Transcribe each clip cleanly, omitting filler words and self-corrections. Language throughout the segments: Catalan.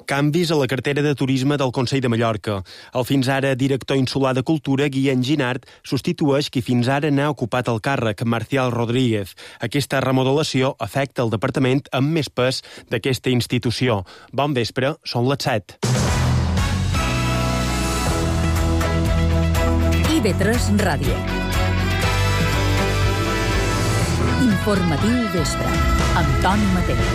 Canvis a la cartera de turisme del Consell de Mallorca. El fins ara director insular de Cultura, Guillem Ginart, substitueix qui fins ara n'ha ocupat el càrrec, Marcial Rodríguez. Aquesta remodelació afecta el departament amb més pes d'aquesta institució. Bon vespre, són les 7. IB3 Ràdio. Informatiu vespre, amb Toni Mateu.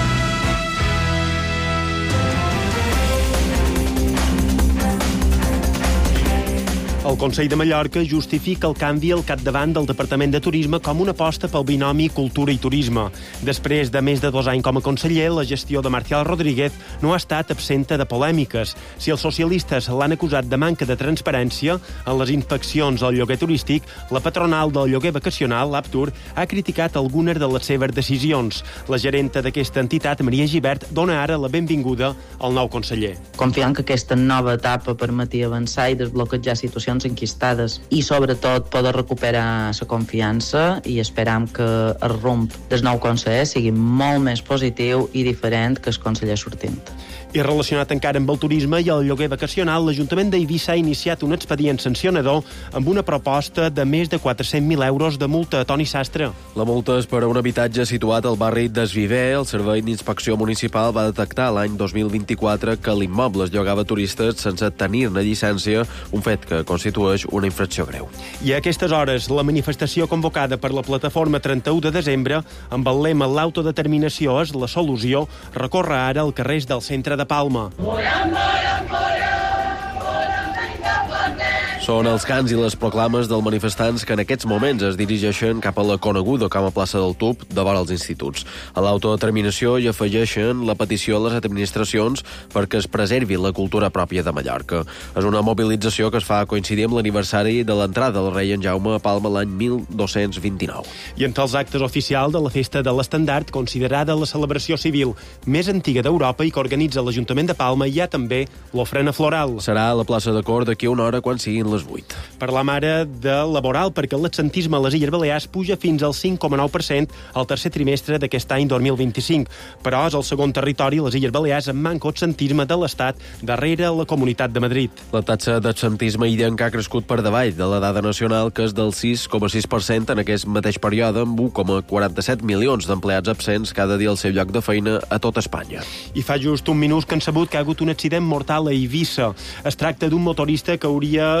El Consell de Mallorca justifica el canvi al capdavant del Departament de Turisme com una aposta pel binomi cultura i turisme. Després de més de 2 anys com a conseller, la gestió de Marcial Rodríguez no ha estat absenta de polèmiques. Si els socialistes l'han acusat de manca de transparència en les inspeccions al lloguer turístic, la patronal del lloguer vacacional, l'Aptur, ha criticat algunes de les seves decisions. La gerenta d'aquesta entitat, Maria Gibert, dona ara la benvinguda al nou conseller. Confiant que aquesta nova etapa permeti avançar i desbloquejar situacions enquistades i sobretot poder recuperar la confiança i esperam que el rumb del nou conseller sigui molt més positiu i diferent que el conseller sortint. I relacionat encara amb el turisme i el lloguer vacacional, l'Ajuntament d'Eivissa ha iniciat un expedient sancionador amb una proposta de més de 400.000 euros de multa a Toni Sastre. La multa és per a un habitatge situat al barri d'Esviver. El Servei d'Inspecció Municipal va detectar l'any 2024 que l'immoble es llogava a turistes sense tenir-ne llicència, un fet que constitueix una infracció greu. I a aquestes hores, la manifestació convocada per la plataforma 31 de desembre, amb el lema "L'autodeterminació és la solució", recorre ara al carrers del centre de Palma. Són els cants i les proclames dels manifestants que en aquests moments es dirigeixen cap a la coneguda com a plaça del Tub, de vora els instituts. A l'autodeterminació hi afegeixen la petició a les administracions perquè es preservi la cultura pròpia de Mallorca. És una mobilització que es fa coincidir amb l'aniversari de l'entrada del rei en Jaume a Palma l'any 1229. I entre els actes oficials de la Festa de l'Estendard, considerada la celebració civil més antiga d'Europa i que organitza l'Ajuntament de Palma, hi ha també l'ofrena floral. Serà a la plaça de Cor d'aquí a una hora quan siguin les 8. Parlam ara de laboral, perquè l'absentisme a les Illes Balears puja fins al 5,9% al tercer trimestre d'aquest any 2025. Però és el segon territori, les Illes Balears, amb manca d'absentisme de l'Estat, darrere la Comunitat de Madrid. La taxa d'absentisme illenca ha crescut per davall de la dada nacional, que és del 6,6% en aquest mateix període, amb 1,47 milions d'empleats absents cada dia al seu lloc de feina a tot Espanya. I fa just un minut que han sabut que ha hagut un accident mortal a Eivissa. Es tracta d'un motorista que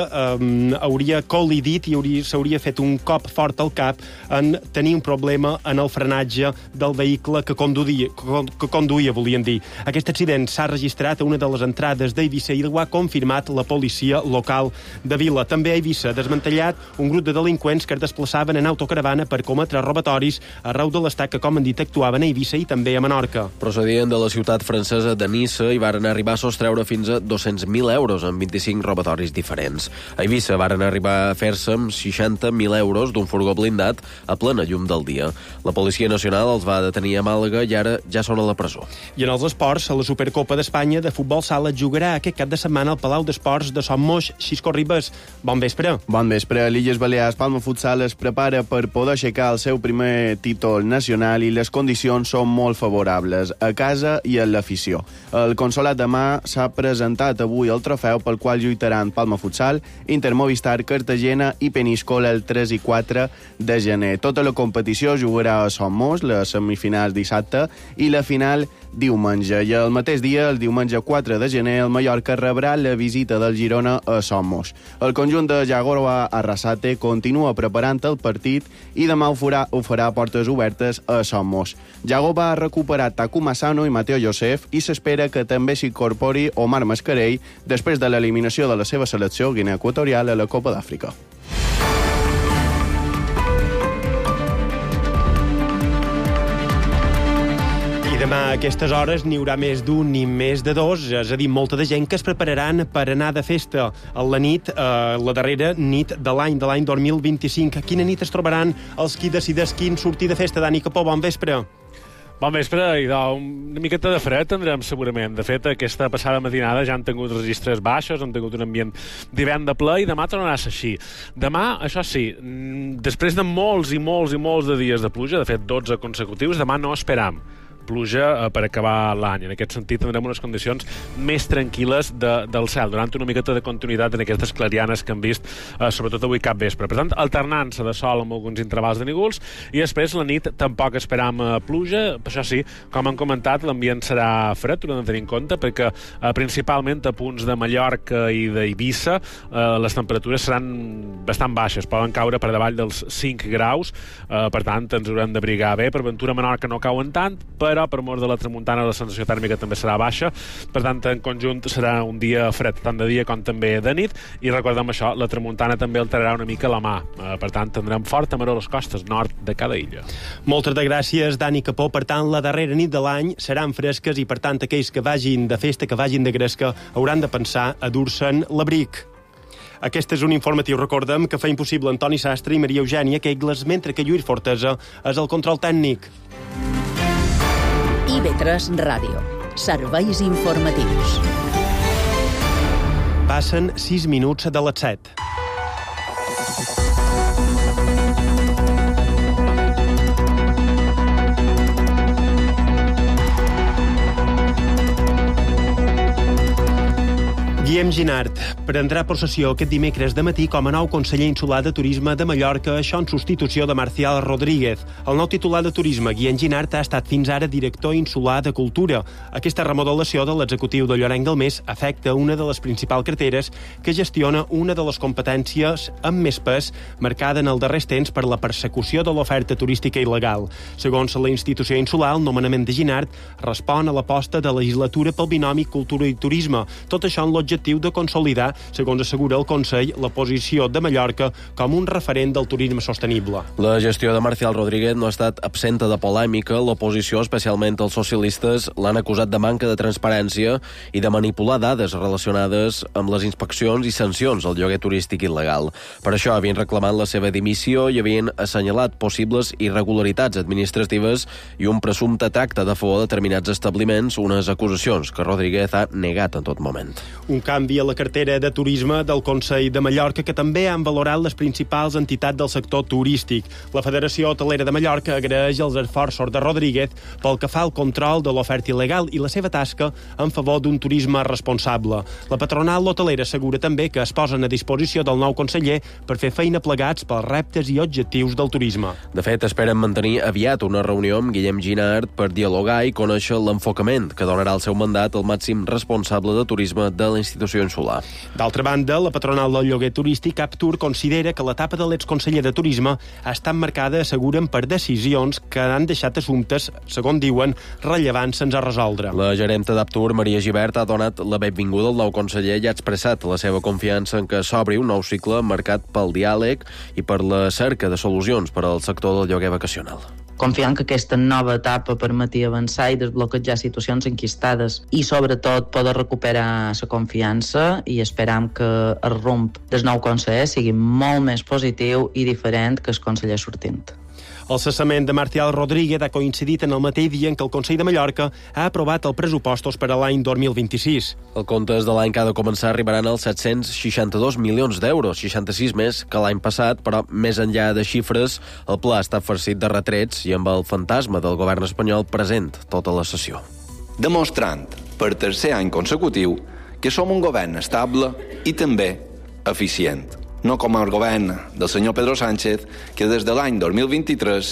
hauria col·lidit i s'hauria fet un cop fort al cap en tenir un problema en el frenatge del vehicle que conduïa, volien dir. Aquest accident s'ha registrat a una de les entrades d'Eivissa i ho ha confirmat la policia local de Vila. També a Eivissa ha desmantellat un grup de delinqüents que es desplaçaven en autocaravana per cometre robatoris arreu de l'estat que, com han dit, actuaven a Eivissa i també a Menorca. Procedien de la ciutat francesa de Niça i varen arribar a sostreure fins a 200.000 euros en 25 robatoris diferents. A Eivissa varen arribar a fer-se amb 60.000 euros d'un furgó blindat a plena llum del dia. La Policia Nacional els va detenir a Màlaga i ara ja són a la presó. I en els esports, a la Supercopa d'Espanya de futbol sala jugarà aquest cap de setmana al Palau d'Esports de Son Moix, Xisco Ribes. Bon vespre. Bon vespre. L'Illes Balears Palma Futsal es prepara per poder aixecar el seu primer títol nacional i les condicions són molt favorables a casa i a l'afició. El Consolat de Mar s'ha presentat avui el trofeu pel qual lluitaran Palma Futsal, Inter Movistar, Cartagena i Peníscola el 3 i 4 de gener. Tota la competició jugarà a Son Moix, les semifinals dissabte i la final diumenge. I el mateix dia, el diumenge 4 de gener, el Mallorca rebrà la visita del Girona a Son Moix. El conjunt de Jagoba Arrasate continua preparant el partit i demà ho farà a portes obertes a Son Moix. Jagoba ha recuperat Taku Massano i Mateo Josef i s'espera que també s'incorpori Omar Mascarell després de l'eliminació de la seva selecció Guinea Equatorial a la Copa d'Àfrica. Demà a aquestes hores n'hi haurà més d'un ni més de dos, és a dir, molta de gent que es prepararan per anar de festa a la nit, la darrera nit de l'any 2025. Quina nit es trobaran els qui decidisquin sortir de festa? Dani Capó, bon vespre. Bon vespre, i una miqueta de fred tindrem segurament. De fet, aquesta passada matinada ja han tingut registres baixos, han tingut un ambient d'hivern de ple i demà tornarà a ser així. Demà, això sí, després de molts i molts i molts de dies de pluja, de fet 12 consecutius, demà no esperam pluja per acabar l'any. En aquest sentit tindrem unes condicions més tranquil·les del cel, donant una miqueta de continuïtat en aquestes clarianes que hem vist, sobretot avui cap vespre. Per tant, alternança de sol amb alguns intervals de núvols, i després la nit tampoc esperam pluja. Per això sí, com han comentat, l'ambient serà fred, ho hem de tenir en compte, perquè principalment a punts de Mallorca i d'Eivissa les temperatures seran bastant baixes, poden caure per davall dels 5 graus, per tant ens haurem d'abrigar bé. Per Ventura, Menorca no cauen tant, però per mort de la tramuntana la sensació tèrmica també serà baixa, per tant en conjunt serà un dia fred tant de dia com també de nit, i recordem això, la tramuntana també alterarà una mica la mà, per tant tindrem forta maror a les costes nord de cada illa. Moltes de gràcies, Dani Capó. Per tant, la darrera nit de l'any seran fresques i, per tant, aquells que vagin de festa, que vagin de gresca, hauran de pensar a dur-se'n l'abric. Aquest és un informatiu. Recordem que fa impossible Antoni Sastre i Maria Eugènia Quegles, mentre que Lluís Fortesa és el control tècnic. IB3 Ràdio. Serveis informatius. Passen 6 minuts de les 7. Guillem Ginart prendrà possessió aquest dimecres de matí com a nou conseller insular de Turisme de Mallorca, això en substitució de Marcial Rodríguez. El nou titular de Turisme, Guillem Ginart, ha estat fins ara director insular de Cultura. Aquesta remodelació de l'executiu de Llorenç del Mes afecta una de les principals carteres que gestiona una de les competències amb més pes, marcada en el darrers temps per la persecució de l'oferta turística il·legal. Segons la institució insular, el nomenament de Ginart respon a l'aposta de legislatura pel binomi cultura i turisme. Tot això en l'objectiu de consolidar, segons assegura el Consell, la posició de Mallorca com un referent del turisme sostenible. La gestió de Marcial Rodríguez no ha estat absenta de polèmica. L'oposició, especialment els socialistes, l'han acusat de manca de transparència i de manipular dades relacionades amb les inspeccions i sancions al lloguer turístic il·legal. Per això havien reclamat la seva dimissió i havien assenyalat possibles irregularitats administratives i un presumpte tracte de favor a determinats establiments, unes acusacions que Rodríguez ha negat en tot moment. Un canvi a la cartera de turisme del Consell de Mallorca, que també han valorat les principals entitats del sector turístic. La Federació Hotelera de Mallorca agraeix els esforços de Rodríguez pel que fa al control de l'oferta il·legal i la seva tasca en favor d'un turisme responsable. La patronal hotelera assegura també que es posen a disposició del nou conseller per fer feina plegats pels reptes i objectius del turisme. De fet, esperen mantenir aviat una reunió amb Guillem Ginart per dialogar i conèixer l'enfocament que donarà el seu mandat al màxim responsable de turisme de la institució insular. D'altra banda, la patronal del lloguer turístic, Aptur, considera que l'etapa de l'exconseller de Turisme ha estat marcada, asseguren, per decisions que han deixat assumptes, segons diuen, rellevants sense resoldre. La gerenta d'Aptur, Maria Gibert, ha donat la benvinguda al nou conseller i ha expressat la seva confiança en que s'obri un nou cicle marcat pel diàleg i per la cerca de solucions per al sector del lloguer vacacional. Confiant que aquesta nova etapa permeti avançar i desbloquejar situacions enquistades i, sobretot, poder recuperar la confiança, i esperam que el rumb del nou conseller sigui molt més positiu i diferent que el conseller sortint. El cessament de Marcial Rodríguez ha coincidit en el mateix dia en què el Consell de Mallorca ha aprovat els pressupostos per a l'any 2026. Els comptes de l'any que ha de començar arribaran als 762 milions d'euros, 66 més que l'any passat, però més enllà de xifres, el pla està farcit de retrets i amb el fantasma del govern espanyol present tota la sessió. Demostrant per tercer any consecutiu que som un govern estable i també eficient. No com el govern del senyor Pedro Sánchez, que des de l'any 2023,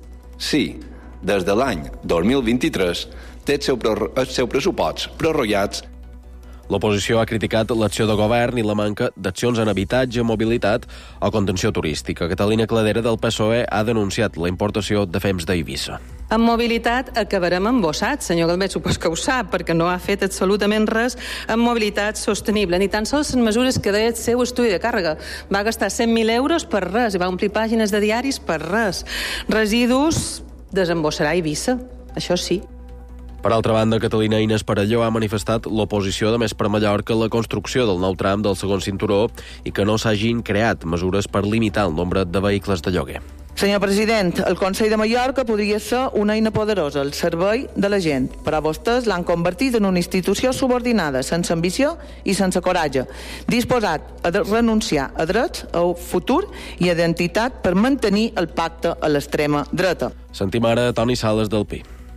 des de l'any 2023, té el seu pressupost prorrogats. L'oposició ha criticat l'acció de govern i la manca d'accions en habitatge, mobilitat o contenció turística. Catalina Cladera, del PSOE, ha denunciat la importació de fems d'Eivissa. En mobilitat acabarem embossats, senyor Galmet, supos que ho sap, perquè no ha fet absolutament res en mobilitat sostenible, ni tan sols en mesures que deia el seu estudi de càrrega. Va gastar 100.000 euros per res i va omplir pàgines de diaris per res. Residus desembossarà Eivissa, això sí. Per altra banda, Catalina Inés Parelló ha manifestat l'oposició de Més per Mallorca a la construcció del nou tram del segon cinturó i que no s'hagin creat mesures per limitar el nombre de vehicles de lloguer. Senyor president, el Consell de Mallorca podria ser una eina poderosa al servei de la gent, però vostès l'han convertit en una institució subordinada, sense ambició i sense coratge, disposat a renunciar a drets, a futur i identitat per mantenir el pacte a l'extrema dreta. Sentim ara Toni Sales del PI.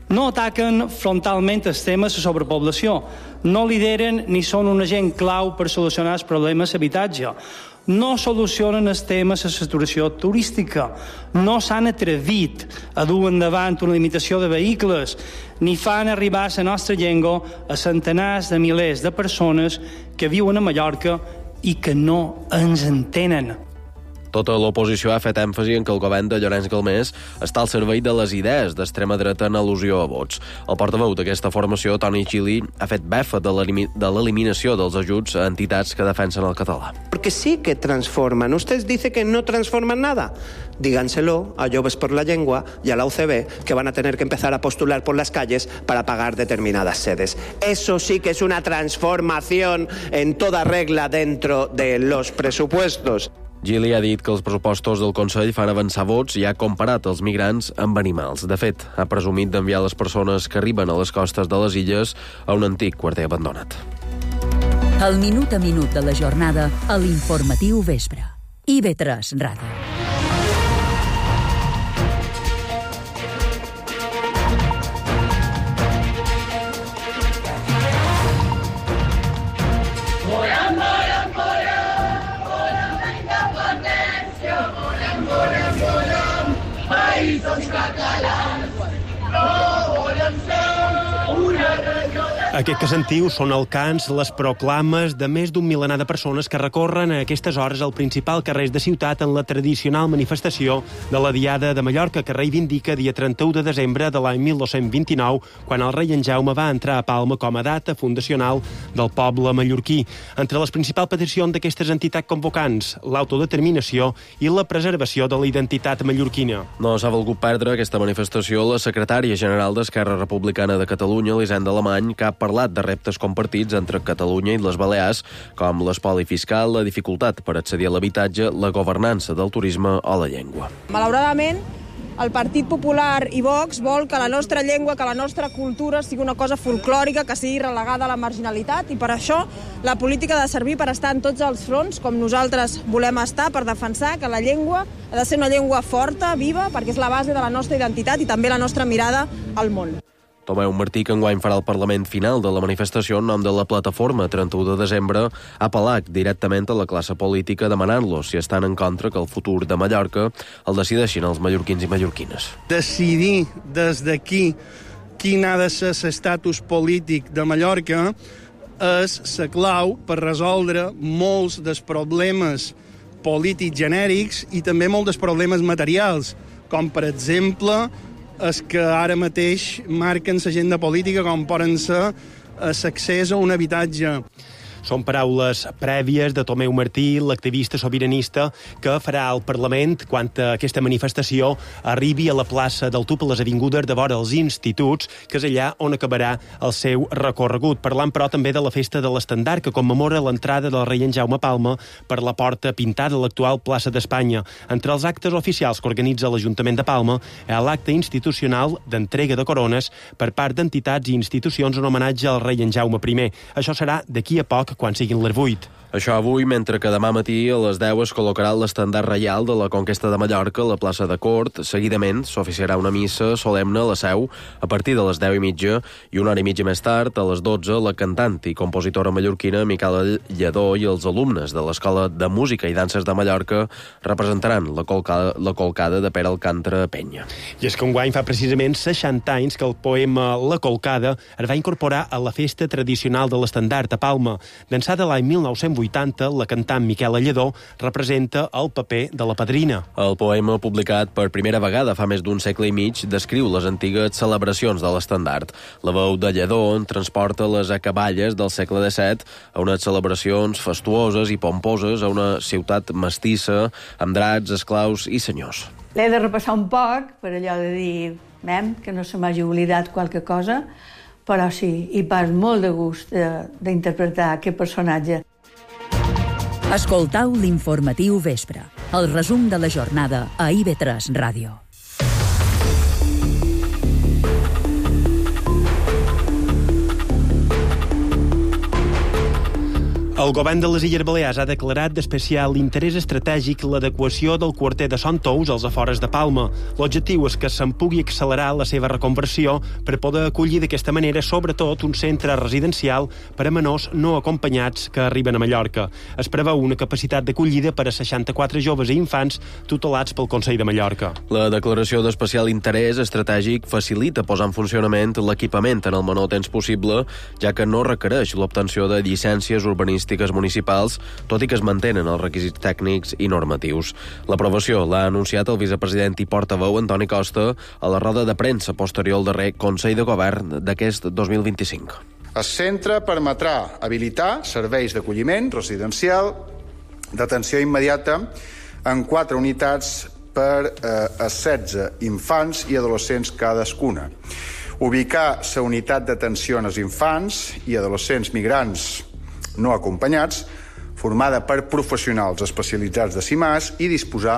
No ataquen frontalment el tema de la sobrepoblació, no lideren ni són un agent clau per solucionar els problemes d'habitatge, no solucionen el tema de la saturació turística, no s'han atrevit a dur endavant una limitació de vehicles, ni fan arribar la nostra llengua a centenars de milers de persones que viuen a Mallorca i que no ens entenen. Tota l'oposició ha fet èmfasi en que el govern de Llorenç Galmés està al servei de les idees d'extrema dreta en al·lusió a vots. El portaveu d'aquesta formació, Toni Chili, ha fet befa de l'eliminació dels ajuts a entitats que defensen el català. Porque sí que transforman. Usted dice que no transforman nada. Díganselo a Joves por la Lengua y a la UCB, que van a tener que empezar a postular por las calles para pagar determinadas sedes. Eso sí que es una transformación en toda regla dentro de los presupuestos. Gili ha dit que els pressupostos del Consell fan avançar vots i ha comparat els migrants amb animals. De fet, ha presumit d'enviar les persones que arriben a les costes de les illes a un antic quarter abandonat. El minut a minut de la jornada a l'Informatiu Vespre. IB3 Ràdio. Aquest que sentiu són el cants, les proclames de més d'un milenar de persones que recorren a aquestes hores al principal carrer de ciutat en la tradicional manifestació de la Diada de Mallorca, que reivindica dia 31 de desembre de l'any 1229, quan el rei en Jaume va entrar a Palma com a data fundacional del poble mallorquí. Entre les principals peticions d'aquestes entitats convocants, l'autodeterminació i la preservació de la identitat mallorquina. No s'ha volgut perdre aquesta manifestació la secretària general d'Esquerra Republicana de Catalunya, Elisenda Alemany, que ha parlat de reptes compartits entre Catalunya i les Balears, com l'espoli fiscal, la dificultat per accedir a l'habitatge, la governança del turisme o la llengua. Malauradament, el Partit Popular i Vox vol que la nostra llengua, que la nostra cultura sigui una cosa folclòrica, que sigui relegada a la marginalitat, i per això la política ha de servir per estar en tots els fronts, com nosaltres volem estar, per defensar que la llengua ha de ser una llengua forta, viva, perquè és la base de la nostra identitat i també la nostra mirada al món. Tomeu Martí, que enguany farà el Parlament final de la manifestació en nom de la plataforma 31 de desembre, ha apel·lat directament a la classe política demanant-los si estan en contra que el futur de Mallorca el decideixin els mallorquins i mallorquines. Decidir des d'aquí quin ha de ser l'estatus polític de Mallorca és la clau per resoldre molts dels problemes polítics genèrics i també molts dels problemes materials, com per exemple és que ara mateix marquen l'agenda política com poden ser l'accés a un habitatge. Són paraules prèvies de Tomeu Martí, l'activista sobiranista, que farà al Parlament quan aquesta manifestació arribi a la plaça del Tup, a les avingudes de vora els instituts, que és allà on acabarà el seu recorregut. Parlant, però, també de la festa de l'Estendard, que commemora l'entrada del rei en Jaume Palma per la porta pintada a l'actual plaça d'Espanya. Entre els actes oficials que organitza l'Ajuntament de Palma hi ha l'acte institucional d'entrega de corones per part d'entitats i institucions en homenatge al rei en Jaume I. Això serà d'aquí a poc, quan siguin les 8. Això avui, mentre que demà matí a les 10 es col·locarà l'estendard reial de la Conquesta de Mallorca a la plaça de Cort. Seguidament s'oficiarà una missa solemne a la Seu a partir de les 10:30 i una hora i mitja més tard, a les 12, la cantant i compositora mallorquina Micaela Lledó i els alumnes de l'Escola de Música i Danses de Mallorca representaran la colcada de Pere Alcàntara Penya. I és que enguany fa precisament 60 anys que el poema La Colcada es va incorporar a la festa tradicional de l'Estendard a Palma. D'ençà de l'any 1980, la cantant Micaela Lledó representa el paper de la padrina. El poema, publicat per primera vegada fa més d'un segle i mig, descriu les antigues celebracions de l'estendard. La veu de Lledó transporta les acaballes del segle XVII a unes celebracions fastuoses i pomposes a una ciutat mestissa amb dracs, esclaus i senyors. L'he de repassar un poc, per allò de dir, que no se m'hagi oblidat qualque cosa, però sí, hi pas molt de gust d'interpretar aquest personatge. Escoltau l'Informatiu Vespre, el resum de la jornada a IB3 Ràdio. El govern de les Illes Balears ha declarat d'especial interès estratègic l'adequació del quarter de Son Tous als afores de Palma. L'objectiu és que se'n pugui accelerar la seva reconversió per poder acollir d'aquesta manera, sobretot, un centre residencial per a menors no acompanyats que arriben a Mallorca. Es preveu una capacitat d'acollida per a 64 joves i infants tutelats pel Consell de Mallorca. La declaració d'especial interès estratègic facilita posar en funcionament l'equipament en el menor temps possible, ja que no requereix l'obtenció de llicències urbanístiques municipals, tot i que es mantenen els requisits tècnics i normatius. L'aprovació l'ha anunciat el vicepresident i portaveu Antoni Costa a la roda de premsa posterior al darrer Consell de Govern d'aquest 2025. El centre permetrà habilitar serveis d'acolliment residencial d'atenció immediata en 4 unitats per a 16 infants i adolescents cadascuna. Ubicar la unitat d'atenció als infants i adolescents migrants no acompanyats, formada per professionals especialitzats de CIMAS i disposar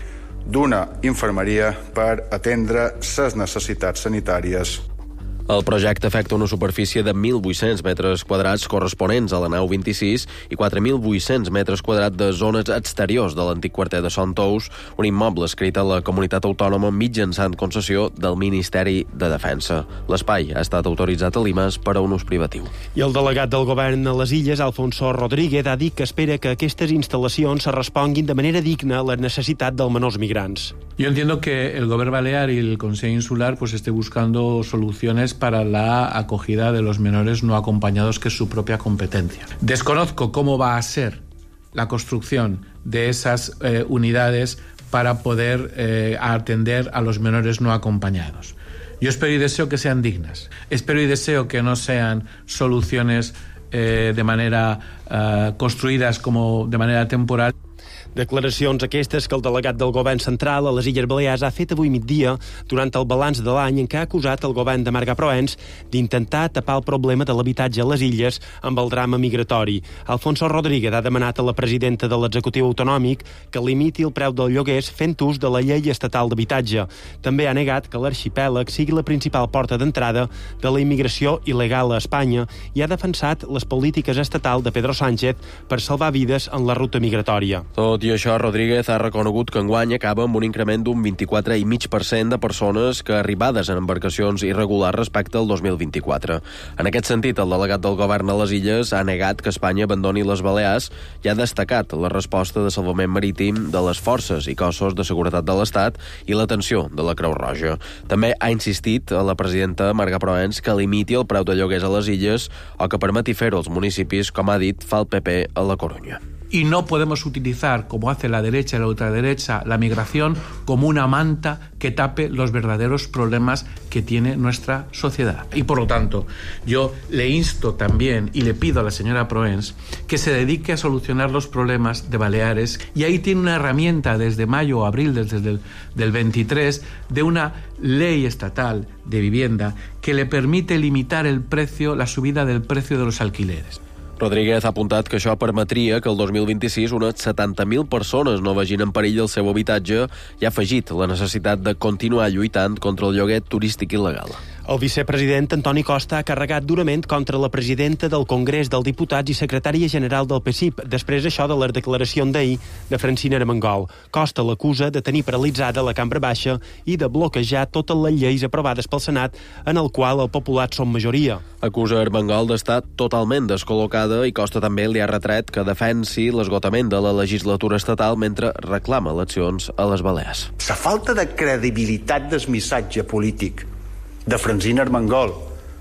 d'una infermeria per atendre les necessitats sanitàries. El projecte afecta una superfície de 1.800 metres quadrats corresponents a la nau 26 i 4.800 metres quadrats de zones exteriors de l'antic quarter de Son Tous, un immoble escrit a la comunitat autònoma mitjançant concessió del Ministeri de Defensa. L'espai ha estat autoritzat a l'IMAS per a un ús privatiu. I el delegat del govern a les Illes, Alfonso Rodríguez, ha dit que espera que aquestes instal·lacions se responguin de manera digna a la necessitat dels menors migrants. Yo entiendo que el Gobierno Balear y el Consejo Insular pues esté buscando soluciones para la acogida de los menores no acompañados, que es su propia competencia. Desconozco cómo va a ser la construcción de esas unidades para poder atender a los menores no acompañados. Yo espero y deseo que sean dignas. Espero y deseo que no sean soluciones de manera construidas como de manera temporal. Declaracions aquestes que el delegat del govern central a les Illes Balears ha fet avui migdia durant el balanç de l'any en què ha acusat el govern de Marga Proens d'intentar tapar el problema de l'habitatge a les illes amb el drama migratori. Alfonso Rodríguez ha demanat a la presidenta de l'executiu autonòmic que limiti el preu dels lloguers fent ús de la llei estatal d'habitatge. També ha negat que l'arxipèlag sigui la principal porta d'entrada de la immigració il·legal a Espanya i ha defensat les polítiques estatals de Pedro Sánchez per salvar vides en la ruta migratòria. Tot i això, Rodríguez ha reconegut que enguany acaba amb un increment d'un 24,5% de persones que arribades en embarcacions irregulars respecte al 2024. En aquest sentit, el delegat del govern a les illes ha negat que Espanya abandoni les Balears i ha destacat la resposta de salvament marítim de les forces i cossos de seguretat de l'Estat i l'atenció de la Creu Roja. També ha insistit a la presidenta Marga Proens que limiti el preu de lloguers a les illes o que permeti fer-ho als municipis, com ha dit, fa el PP a la Corunya. Y no podemos utilizar, como hace la derecha y la ultraderecha, la migración como una manta que tape los verdaderos problemas que tiene nuestra sociedad. Y por lo tanto, yo le insto también y le pido a la señora Proens que se dedique a solucionar los problemas de Baleares, y ahí tiene una herramienta desde mayo o abril desde del 23 de una ley estatal de vivienda que le permite limitar el precio, la subida del precio de los alquileres. Rodríguez ha apuntat que això permetria que el 2026 unes 70.000 persones no vegin en perill el seu habitatge i ha afegit la necessitat de continuar lluitant contra el lloguer turístic il·legal. El vicepresident Antoni Costa ha carregat durament contra la presidenta del Congrés dels Diputats i secretària general del PSIP, després això de les declaracions d'ahir de Francina Armengol. Costa l'acusa de tenir paralitzada la cambra baixa i de bloquejar totes les lleis aprovades pel Senat, en el qual el populat són majoria. Acusa Armengol d'estar totalment descol·locada i Costa també li ha retret que defensi l'esgotament de la legislatura estatal mentre reclama eleccions a les Balears. La falta de credibilitat del missatge polític de Francina Armengol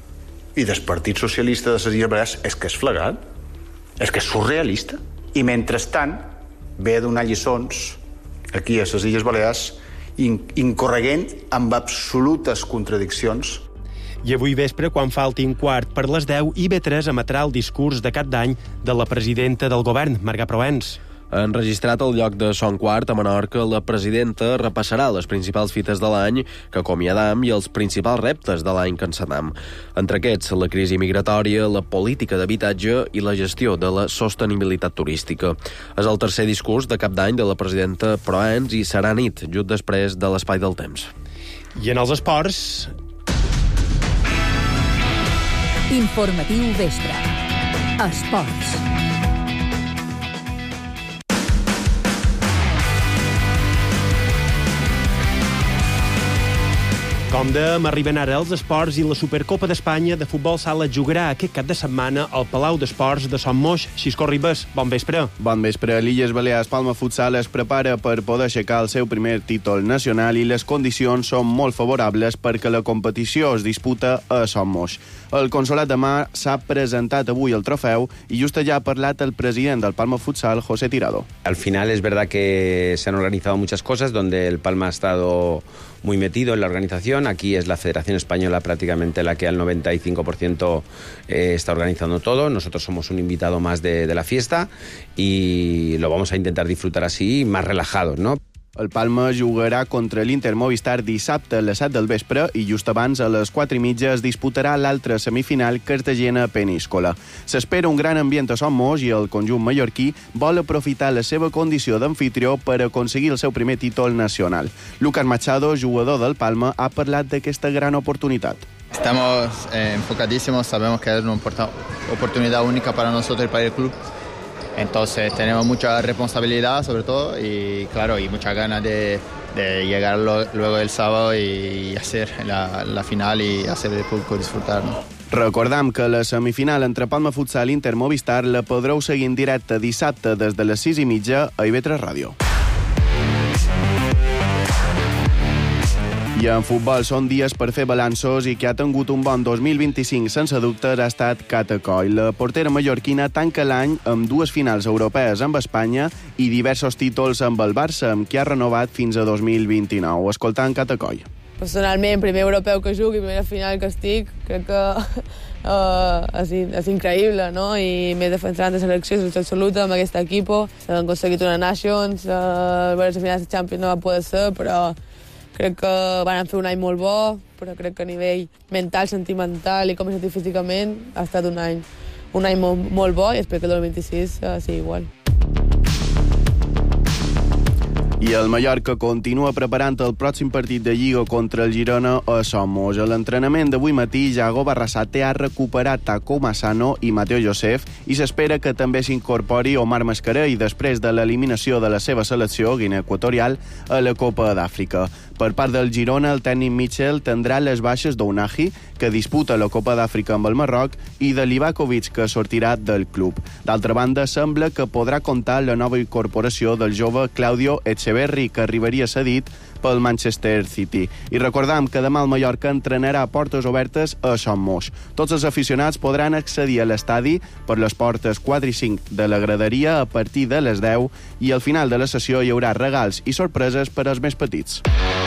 i del Partit Socialista de les Illes Balears és que és flagrant, és que és surrealista. I mentrestant ve a donar lliçons aquí a les Illes Balears incorreguent amb absolutes contradiccions. I avui vespre, quan falti un quart per les 10, IB3 emetrà el discurs de cap d'any de la presidenta del govern, Marga Proens. Enregistrat al lloc de Son Quart, a Menorca, la presidenta repassarà les principals fites de l'any que acomiadam i els principals reptes de l'any que encetam. Entre aquests, la crisi migratòria, la política d'habitatge i la gestió de la sostenibilitat turística. És el tercer discurs de cap d'any de la presidenta Proens i serà nit, just després de l'Espai del Temps. I en els esports... Informatiu vespre. Esports. Com dèiem, arriben ara els esports i la Supercopa d'Espanya de futbol sala jugarà aquest cap de setmana al Palau d'Esports de Son Moix. Xisco Ribas, bon vespre. Bon vespre. L'Illes Balears Palma Futsal es prepara per poder aixecar el seu primer títol nacional i les condicions són molt favorables perquè la competició es disputa a Son Moix. El Consolat de Mar s'ha presentat avui el trofeu i just allà ha parlat el president del Palma Futsal, José Tirado. Al final es verdad que se han organizado muchas cosas donde el Palma ha estado muy metido en la organización. Aquí es la Federación Española prácticamente la que al 95% está organizando todo. Nosotros somos un invitado más de la fiesta y lo vamos a intentar disfrutar así, más relajados, ¿no? El Palma jugarà contra l'Inter Movistar dissabte a les 7 del vespre i just abans, a les 4:30, es disputarà l'altra semifinal Cartagena-Peníscola. S'espera un gran ambient a Son Moix i el conjunt mallorquí vol aprofitar la seva condició d'amfitrió per aconseguir el seu primer títol nacional. Lucas Machado, jugador del Palma, ha parlat d'aquesta gran oportunitat. Estamos enfocadísimos, sabemos que es una oportunidad única para nosotros y para el club. Entonces tenemos mucha responsabilidad sobre todo y claro, y muchas ganas de llegar luego el sábado y hacer la final y hacer el público disfrutar, ¿no? Recordam que la semifinal entre Palma Futsal i Inter Movistar la podreu seguir en directe dissabte des de les 6:30 a IB3 Ràdio. I en futbol són dies per fer balanços i qui ha tingut un bon 2025 sense dubtes ha estat Cata Coll. La portera mallorquina tanca l'any amb 2 finals europees amb Espanya i diversos títols amb el Barça, amb qui ha renovat fins a 2029. Escoltant Cata Coll. Personalment, primer europeu que jugo i primera final que estic, crec que és increïble, no? I m'he defensat de selecció absoluta amb aquest equip. Hem aconseguit una Nations, veure les finals de Champions no va poder ser, però crec que van fer un any molt bo, però crec que a nivell mental, sentimental i com he sentit físicament ha estat un any molt bo i espero que el 2026 sigui igual. I el Mallorca continua preparant el pròxim partit de Lliga contra el Girona a Son Moix. A l'entrenament d'avui matí, Iago Barrasate ha recuperat Taco Massano i Mateo Josef i s'espera que també s'incorpori Omar Mascarell després de l'eliminació de la seva selecció, Guinea Equatorial, a la Copa d'Àfrica. Per part del Girona, el tècnic Mitchell tindrà les baixes d'Ounahi, que disputa la Copa d'Àfrica amb el Marroc, i de Livakovic, que sortirà del club. D'altra banda, sembla que podrà comptar la nova incorporació del jove Claudio Echeverri, que arribaria cedit pel Manchester City. I recordam que demà el Mallorca entrenarà a portes obertes a Son Moix. Tots els aficionats podran accedir a l'estadi per les portes 4 i 5 de la graderia a partir de les 10 i al final de la sessió hi haurà regals i sorpreses per als més petits.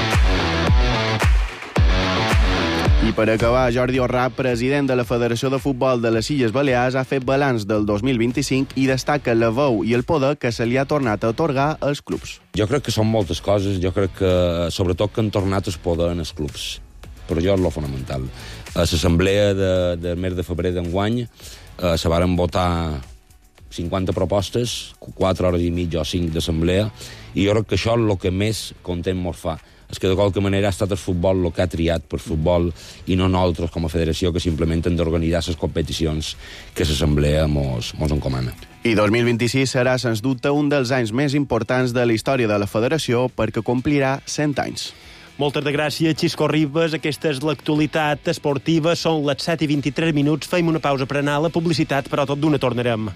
I per acabar, Jordi Orrà, president de la Federació de Futbol de les Illes Balears, ha fet balanç del 2025 i destaca la veu i el poder que se li ha tornat a atorgar als clubs. Jo crec que són moltes coses, jo crec que sobretot que han tornat el poder en els clubs, però jo és lo fonamental. A l'assemblea del mes de febrer d'enguany se varen votar 50 propostes, 4 hores i mitja o 5 d'assemblea, i jo crec que això és el que més content mos fa. És que de qualque manera ha estat el futbol el que ha triat per futbol i no nosaltres com a federació que simplement hem d'organitzar les competicions que l'assemblea mos encomana. I 2026 serà, sens dubte, un dels anys més importants de la història de la federació perquè complirà 100 anys. Moltes de gràcies, Xisco Ribas. Aquesta és l'actualitat esportiva. Són les 7:23. Fem una pausa per anar a la publicitat, però tot d'una tornarem.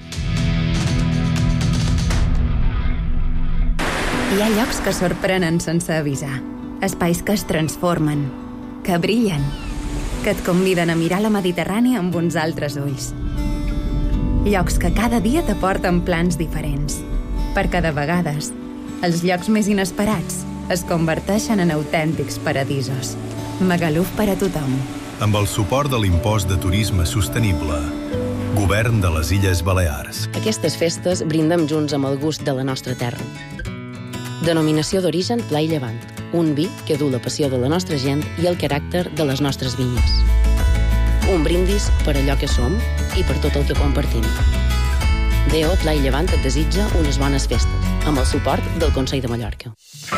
Hi ha llocs que sorprenen sense avisar. Espais que es transformen, que brillen, que et conviden a mirar la Mediterrània amb uns altres ulls. Llocs que cada dia t'aporten plans diferents. Perquè de vegades, els llocs més inesperats es converteixen en autèntics paradisos. Magaluf per a tothom. Amb el suport de l'impost de turisme sostenible. Govern de les Illes Balears. Aquestes festes brindem junts amb el gust de la nostra terra. Denominació d'origen Pla i Llevant, un vi que du la passió de la nostra gent i el caràcter de les nostres vinyes. Un brindis per allò que som i per tot el que compartim. DO Pla i Llevant et desitja unes bones festes, amb el suport del Consell de Mallorca.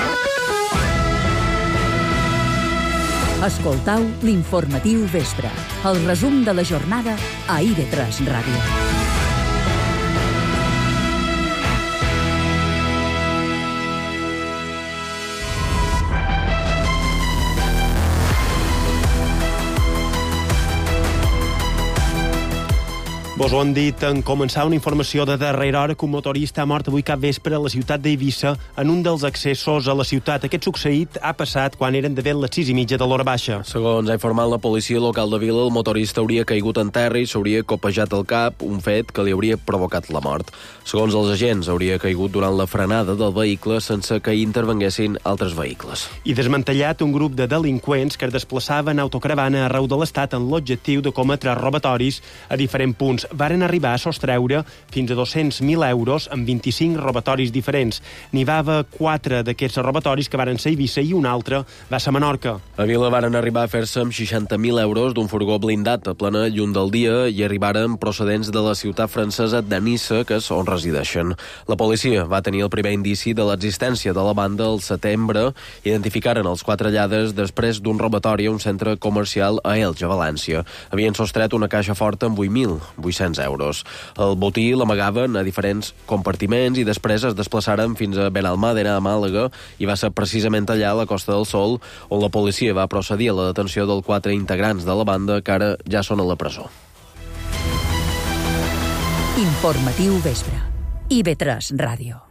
Escoltau l'informatiu vespre, el resum de la jornada a IB3 Ràdio. Vos ho han dit en començar una informació de darrera hora que un motorista ha mort avui cap vespre a la ciutat d'Eivissa en un dels accessos a la ciutat. Aquest succeït ha passat quan eren de ben les 6:30 de l'hora baixa. Segons ha informat la policia local de Vila, el motorista hauria caigut en terra i s'hauria copejat el cap, un fet que li hauria provocat la mort. Segons els agents, hauria caigut durant la frenada del vehicle sense que hi intervenguessin altres vehicles. I desmantellat un grup de delinqüents que es desplaçaven autocaravana arreu de l'Estat en l'objectiu de cometre robatoris a diferents punts. Varen arribar a sostreure fins a 200.000 euros en 25 robatoris diferents. N'hi va haver 4 d'aquests robatoris que varen ser a Eivissa i un altre va ser a Menorca. A Vila varen arribar a fer-se amb 60.000 euros d'un furgó blindat a plena llum del dia i arribaren procedents de la ciutat francesa de Niça, que és on resideixen. La policia va tenir el primer indici de l'existència de la banda al setembre. Identificaren els 4 lladres després d'un robatori a un centre comercial a Elx, a València. Havien sostret una caixa forta amb 8.800 euros. El botí l'amagaven a diferents compartiments i després es desplaçaren fins a Benalmàdena, a Màlaga, i va ser precisament allà, a la Costa del Sol, on la policia va procedir a la detenció dels 4 integrants de la banda que ara ja són a la presó. Informatiu vespre. IB3 Ràdio.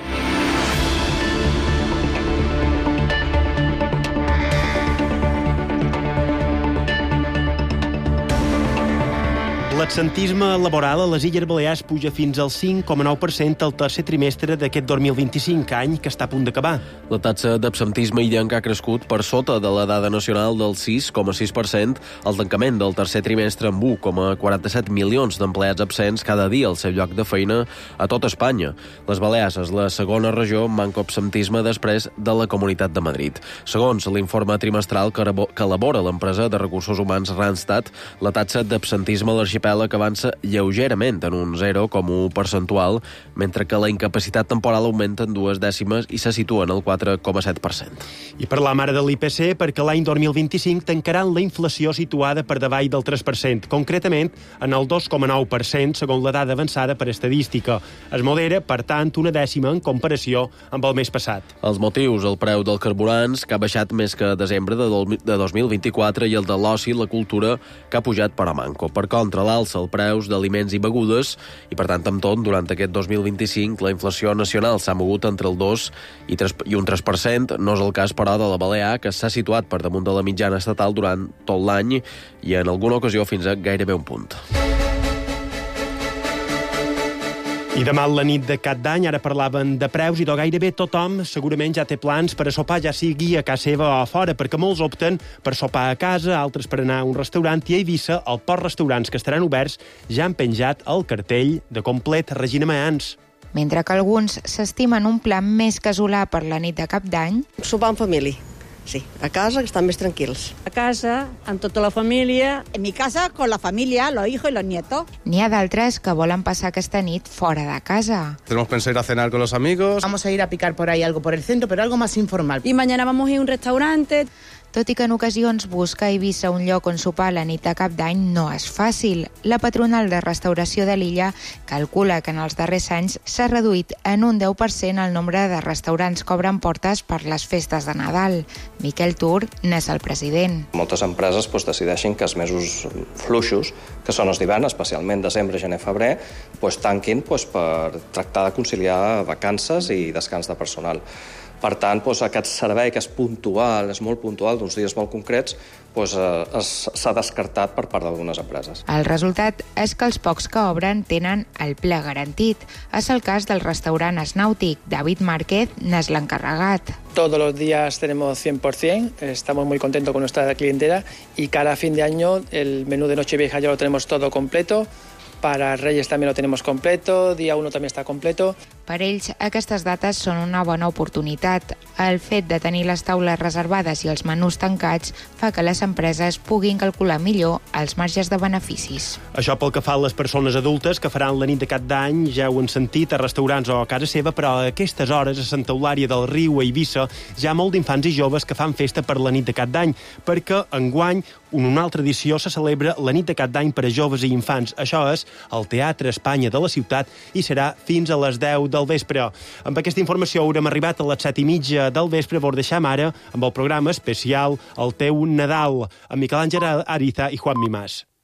L'absentisme laboral a les Illes Balears puja fins al 5,9% al tercer trimestre d'aquest 2025, any que està a punt d'acabar. La taxa d'absentisme illenca ha crescut per sota de la dada nacional del 6,6% al tancament del tercer trimestre amb 1,47 milions d'empleats absents cada dia al seu lloc de feina a tot Espanya. Les Balears és la segona regió amb manco absentisme després de la Comunitat de Madrid. Segons l'informe trimestral que elabora l'empresa de recursos humans Randstad, la taxa d'absentisme a l'arxipèlag que avança lleugerament en un 0,1 percentual, mentre que la incapacitat temporal augmenta en 2 dècimes i se situa en el 4,7%. I parlam ara de l'IPC perquè l'any 2025 tancaran la inflació situada per davall del 3%, concretament en el 2,9%, segons la dada avançada per estadística. Es modera, per tant, una dècima en comparació amb el mes passat. Els motius, el preu dels carburants, que ha baixat més que a desembre de 2024, i el de l'oci i la cultura, que ha pujat per a manco. Per contra, l'alça els preus d'aliments i begudes i, per tant, amb tot, durant aquest 2025 la inflació nacional s'ha mogut entre el 2 i un 3%. No és el cas, però, de la Balear, que s'ha situat per damunt de la mitjana estatal durant tot l'any i en alguna ocasió fins a gairebé un punt. I demà a la nit de Cap d'Any, ara parlaven de preus i de gairebé tothom segurament ja té plans per a sopar, ja sigui a casa seva o a fora, perquè molts opten per sopar a casa, altres per anar a un restaurant, i a Eivissa, el Port Restaurants que estaran oberts ja han penjat el cartell de complet. Regina Means. Mentre que alguns s'estimen un pla més casolà per la nit de Cap d'Any, sopar en família. Sí, a casa, que estan més tranquils. A casa, amb tota la família. En mi casa, con la familia, los hijos y los nietos. N'hi ha d'altres que volen passar aquesta nit fora de casa. Tenemos pensado ir a cenar con los amigos. Vamos a ir a picar por ahí algo por el centro, pero algo más informal. Y mañana vamos a ir a un restaurante. Tot i que en ocasions buscar a Eivissa un lloc on sopar la nit de Cap d'Any no és fàcil. La patronal de restauració de l'illa calcula que en els darrers anys s'ha reduït en un 10% el nombre de restaurants que obren portes per les festes de Nadal. Miquel Tur n'és el president. Moltes empreses decideixen que els mesos fluixos, que són els d'hivern, especialment desembre, gener, febrer, tanquin per tractar de conciliar vacances i descans de personal. Per tant, aquest servei que és puntual, és molt puntual, d'uns dies molt concrets, s'ha descartat per part d'algunes empreses. El resultat és que els pocs que obren tenen el ple garantit. És el cas del restaurant Snàutic. David Márquez n'és l'encarregat. Todos los días tenemos 100%, estamos muy contentos con nuestra clientela y cada fin de año el menú de Nochevieja ya lo tenemos todo completo. Para Reyes també lo tenemos completo, dia 1 també està completo. Per ells, aquestes dates són una bona oportunitat. El fet de tenir les taules reservades i els menús tancats fa que les empreses puguin calcular millor els marges de beneficis. Això pel que fa a les persones adultes que faran la nit de Cap d'Any, ja ho han sentit a restaurants o a casa seva, però a aquestes hores a Santa Eulària del Riu, a Eivissa, hi ha molt d'infants i joves que fan festa per la nit de Cap d'Any, perquè enguany, en una altra edició, se celebra la nit de Cap d'Any per a joves i infants. Això és al Teatre Espanya de la ciutat i serà fins a les 10 del vespre. Amb aquesta informació haurem arribat a les 7:30 del vespre. Vos deixam ara amb el programa especial El teu Nadal, amb Miquel Àngel Ariza i Juan Mimàs.